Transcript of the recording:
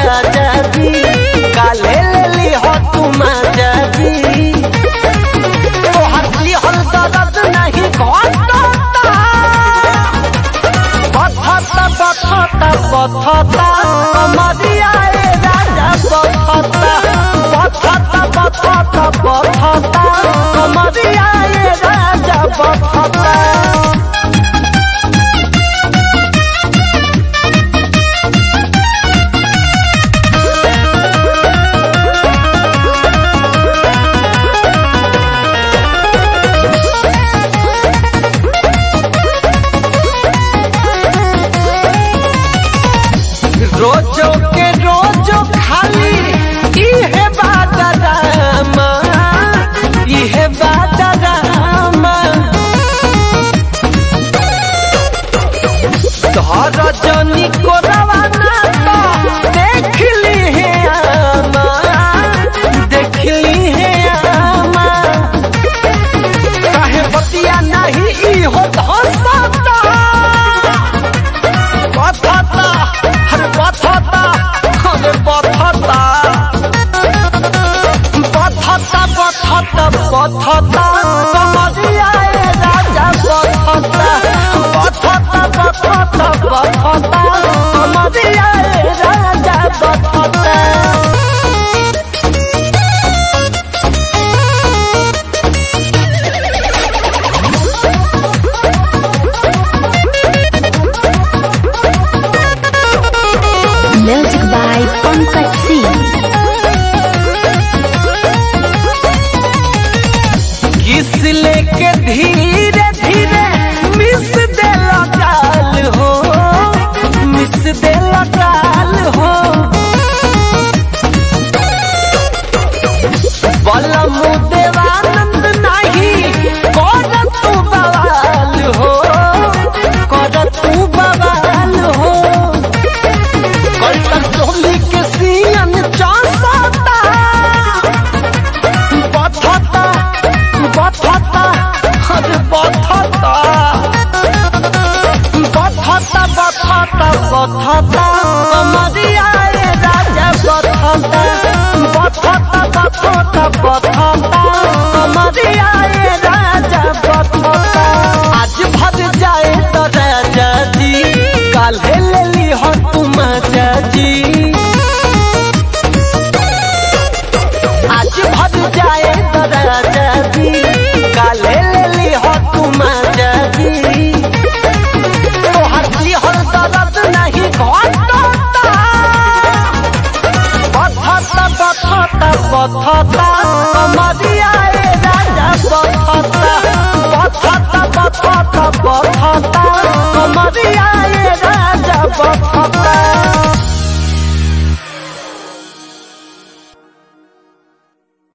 राजा जी काले ले हो तुम जाबी तोहर लिहल दर्द नहीं घटता बथता कमरिया राजा बथता कमरिया राजा बथता। रोजो के रोजो खाली इहे बात रामा इहे बात रामा तोहर जनी को रवाना तो देख ली है आमा देख ली है आमा काहे बतिया नहीं इहो धसता बथता अरे बथता अरे बथता कमरिया राजा बथता कमरिया राजा बथता। Music by Pankaj Singh. किस लेके धीरे धीरे मिस दे लगाल हो मिस दे लगाल हो बलम देवानंद नहीं कर तू बवाल हो कर तू बवाल हो चोली के सियन चासता बथता अरे बथता कमरिया राजा बथता कमरिया राजा बथता।